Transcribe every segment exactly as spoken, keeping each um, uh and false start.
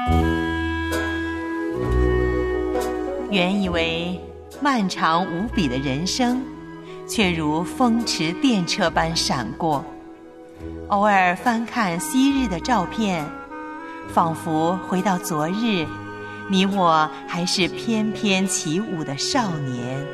原以为漫长无比的人生，却如风驰电掣般闪过。偶尔翻看昔日的照片，仿佛回到昨日，你我还是翩翩起舞的少年。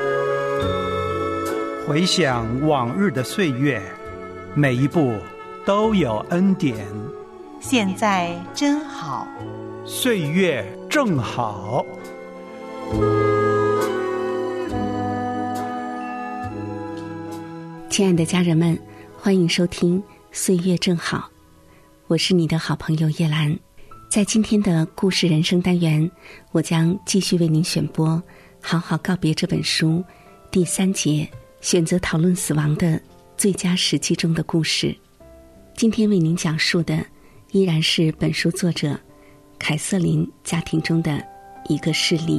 回想往日的岁月，每一步都有恩典。 现在真好， 岁月正好。 亲爱的家人们，欢迎收听岁月正好，我是你的好朋友叶兰。在今天的故事人生单元，我将继续为您选播《好好告别》这本书第三节，选择讨论死亡的最佳时机中的故事。今天为您讲述的依然是本书作者凯瑟琳家庭中的一个事例。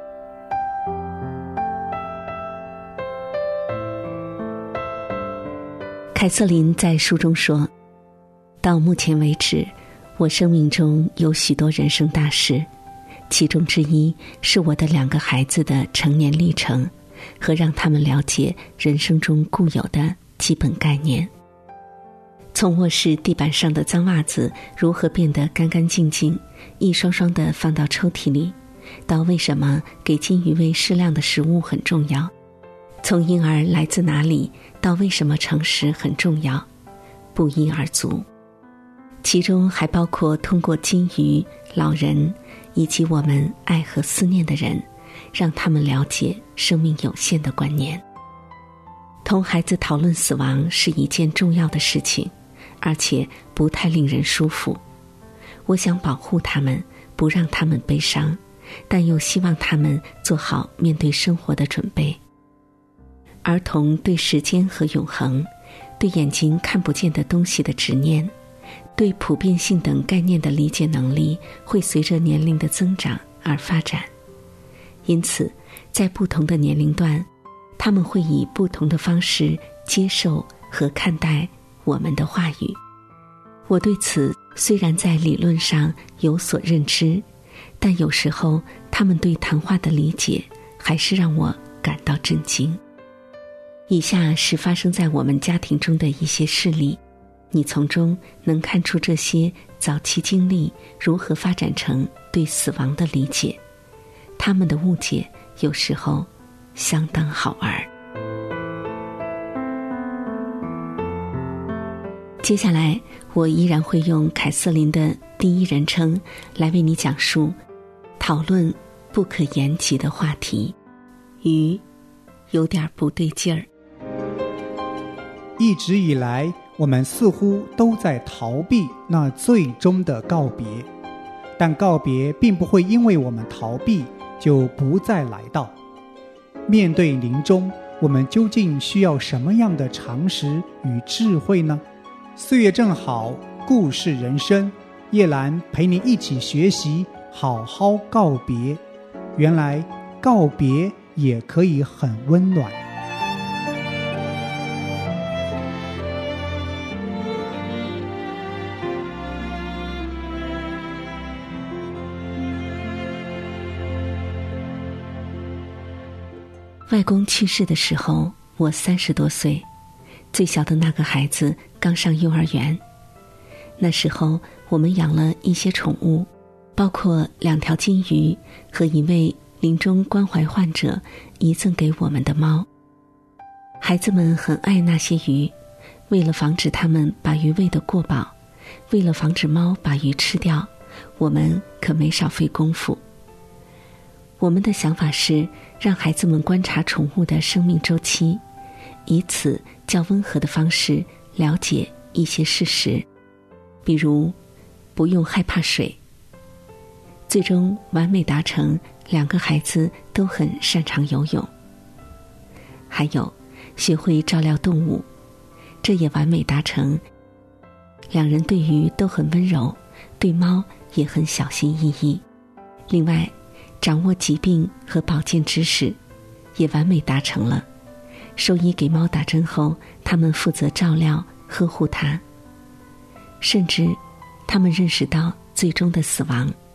凯瑟琳在书中说，到目前为止，我生命中有许多人生大事，其中之一是我的两个孩子的成年历程和让他们了解人生中固有的基本概念。从卧室地板上的脏袜子如何变得干干净净，一双双地放到抽屉里，到为什么给金鱼喂适量的食物很重要，从婴儿来自哪里到为什么诚实很重要，不一而足。其中还包括通过金鱼、老人以及我们爱和思念的人，让他们了解生命有限的观念。同孩子讨论死亡是一件重要的事情，而且不太令人舒服。我想保护他们，不让他们悲伤，但又希望他们做好面对生活的准备。儿童对时间和永恒，对眼睛看不见的东西的执念，对普遍性等概念的理解能力会随着年龄的增长而发展。因此，在不同的年龄段，他们会以不同的方式接受和看待我们的话语。我对此虽然在理论上有所认知，但有时候他们对谈话的理解还是让我感到震惊。以下是发生在我们家庭中的一些事例，你从中能看出这些早期经历如何发展成对死亡的理解。他们的误解有时候相当好玩。接下来我依然会用凯瑟琳的第一人称来为你讲述讨论不可言及的话题，鱼有点不对劲儿。 一直以来，我们似乎都在逃避那最终的告别，但告别并不会因为我们逃避就不再来到。面对临终，我们究竟需要什么样的常识与智慧呢？岁月正好，故事人生，叶兰陪你一起学习，好好告别。原来告别也可以很温暖。 外公去世的时候，我三十多岁，最小的那个孩子刚上幼儿园。那时候我们养了一些宠物，包括两条金鱼和一位临终关怀患者遗赠给我们的猫。孩子们很爱那些鱼，为了防止他们把鱼喂得过饱，为了防止猫把鱼吃掉，我们可没少费功夫。我们的想法是让孩子们观察宠物的生命周期，以此较温和的方式了解一些事实，比如不用害怕水。最终完美达成两个孩子都很擅长游泳。还有学会照料动物，这也完美达成两人对鱼都很温柔，对猫也很小心翼翼。另外掌握疾病和保健知识也完美达成了。兽医给猫打针后，他们负责照料呵护它。甚至他们认识到最终的死亡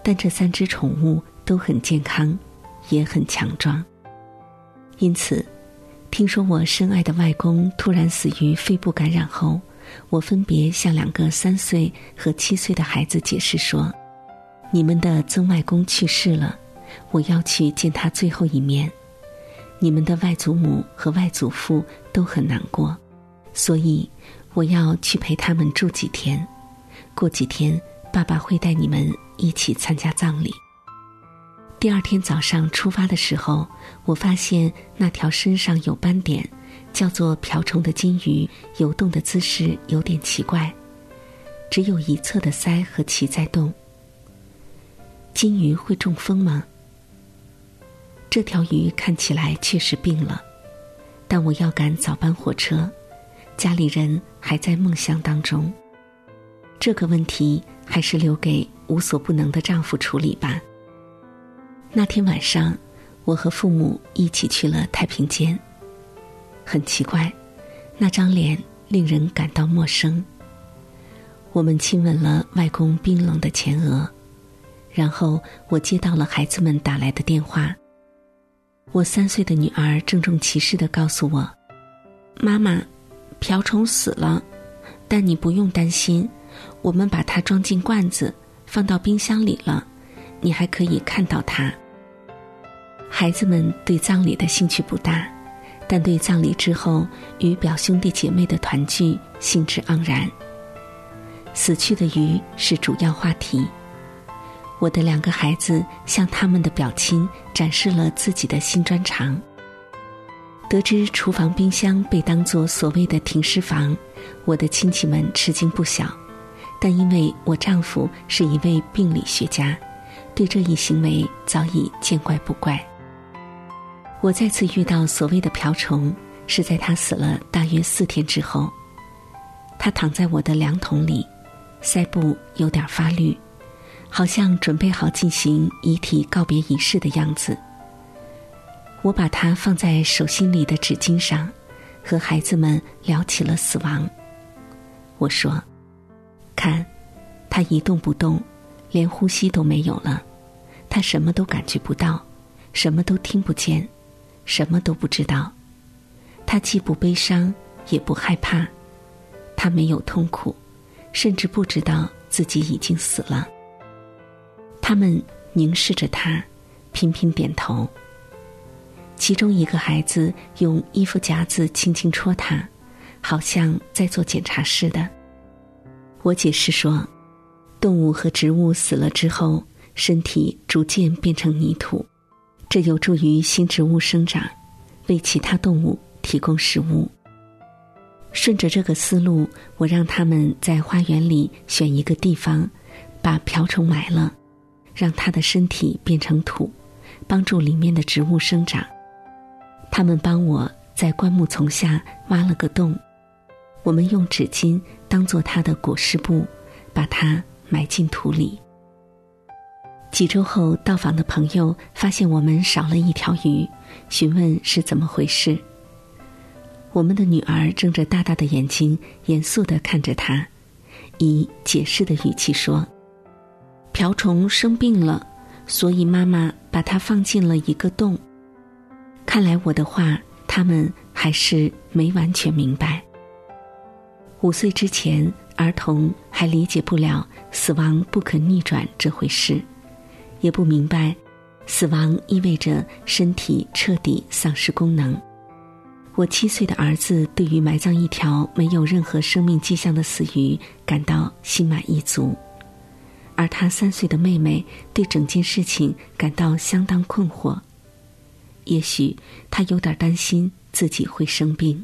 但这三只宠物都很健康，也很强壮。因此，听说我深爱的外公突然死于肺部感染后，我分别向两个三岁和七岁的孩子解释说，你们的曾外公去世了，我要去见他最后一面。你们的外祖母和外祖父都很难过，所以我要去陪他们住几天。过几天，爸爸会带你们一起参加葬礼。第二天早上出发的时候，我发现那条身上有斑点，叫做瓢虫的金鱼游动的姿势有点奇怪，只有一侧的鳃和鳍在动。金鱼会中风吗？这条鱼看起来确实病了，但我要赶早班火车，家里人还在梦乡当中。这个问题还是留给无所不能的丈夫处理吧。那天晚上，我和父母一起去了太平间。很奇怪，那张脸令人感到陌生。我们亲吻了外公冰冷的前额，然后我接到了孩子们打来的电话。我三岁的女儿郑重其事地告诉我，妈妈，瓢虫死了，但你不用担心，我们把它装进罐子，放到冰箱里了，你还可以看到它。孩子们对葬礼的兴趣不大，但对葬礼之后与表兄弟姐妹的团聚兴致盎然。死去的鱼是主要话题。我的两个孩子向他们的表亲展示了自己的新专长。得知厨房冰箱被当作所谓的停尸房，我的亲戚们吃惊不小，但因为我丈夫是一位病理学家，对这一行为早已见怪不怪。我再次遇到所谓的瓢虫，是在他死了大约四天之后。他躺在我的凉桶里，腮部有点发绿，好像准备好进行遗体告别仪式的样子。我把它放在手心里的纸巾上，和孩子们聊起了死亡。我说，看，他一动不动，连呼吸都没有了，他什么都感觉不到，什么都听不见，什么都不知道。他既不悲伤，也不害怕，他没有痛苦，甚至不知道自己已经死了。他们凝视着他，频频点头。其中一个孩子用衣服夹子轻轻戳他，好像在做检查似的。我解释说，动物和植物死了之后，身体逐渐变成泥土，这有助于新植物生长，为其他动物提供食物。顺着这个思路，我让他们在花园里选一个地方，把瓢虫埋了，让它的身体变成土，帮助里面的植物生长。他们帮我在灌木丛下挖了个洞，我们用纸巾当作它的裹尸布，把它埋进土里。几周后，到访的朋友发现我们少了一条鱼，询问是怎么回事。我们的女儿睁着大大的眼睛，严肃地看着他，以解释的语气说，瓢虫生病了，所以妈妈把它放进了一个洞。看来我的话他们还是没完全明白。五岁之前，儿童还理解不了死亡不可逆转这回事，也不明白死亡意味着身体彻底丧失功能。我七岁的儿子对于埋葬一条没有任何生命迹象的死鱼感到心满意足，而他三岁的妹妹对整件事情感到相当困惑。也许他有点担心自己会生病。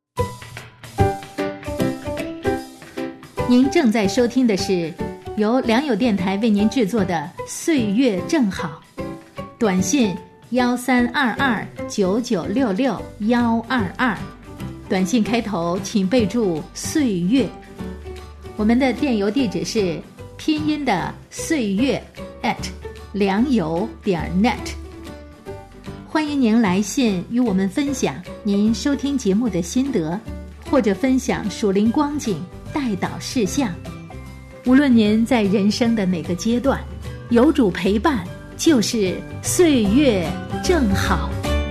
您正在收听的是由良友电台为您制作的《岁月正好》，短信幺三二二九九六六幺二二，短信开头请备注岁月。我们的电邮地址是拼音的岁月 at 良友点 net。欢迎您来信与我们分享您收听节目的心得，或者分享属灵光景、代祷事项。无论您在人生的哪个阶段， 有主陪伴，就是岁月正好。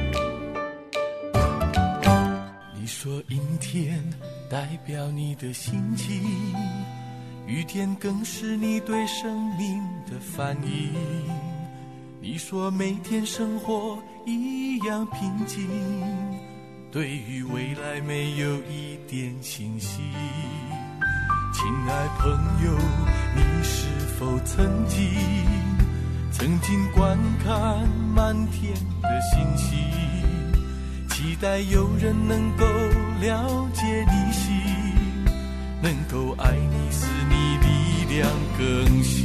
你说阴天代表你的心情，雨天更是你对生命的反应。你说每天生活一样平静，对于未来没有一点信心。亲爱朋友，你是否曾经曾经观看满天的星星，期待有人能够了解你心，能够爱你使你力量更新。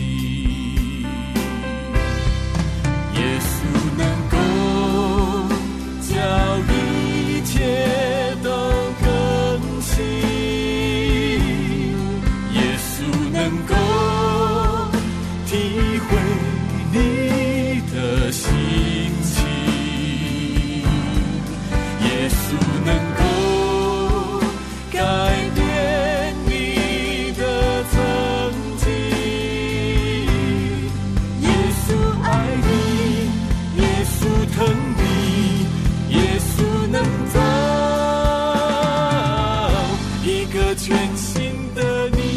耶稣能够叫一切都更新，耶稣能够体会你的心情，耶稣能够改变你的曾经，耶稣爱你，耶稣疼你，耶稣能造一个全新的你。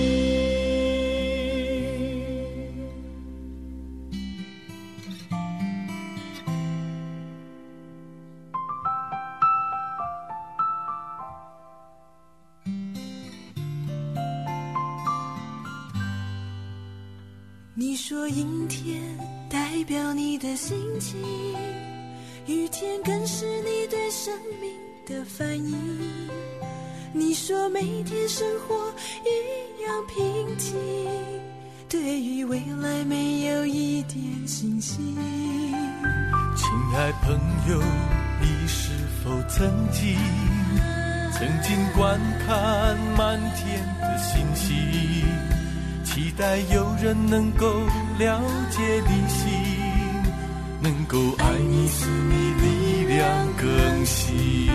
你说阴天代表你的心情，雨天更是你对生命的反应。你说每天生活一样平静，对于未来没有一点信心。 亲爱朋友，你是否曾经曾经观看满天的星星，期待有人能够了解你心，能够爱你使你力量更新。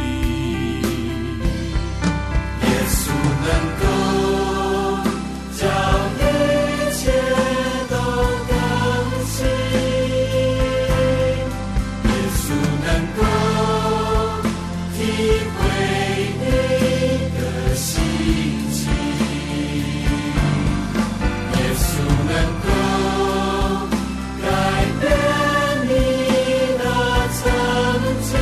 耶稣能够叫一切都更新，耶稣能够体会你的心情，耶稣能够改变你的曾经，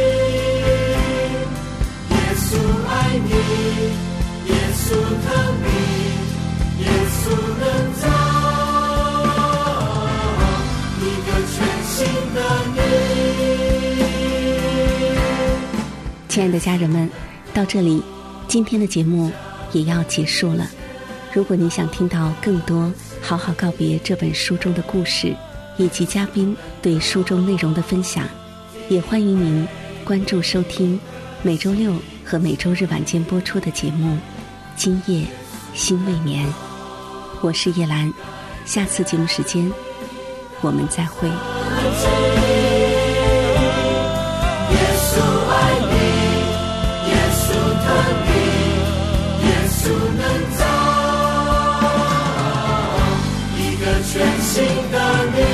耶稣爱你，耶稣疼你，耶稣能造一个全新的你。 亲爱的家人们，到这里今天的节目也要结束了。如果你想听到更多《好好告别》这本书中的故事，以及嘉宾对书中内容的分享，也欢迎您关注收听每周六和每周日晚间播出的节目《今夜心未眠》。我是叶兰，下次节目时间我们再会。 耶稣爱你，耶稣疼你，耶稣能造一个全新的你。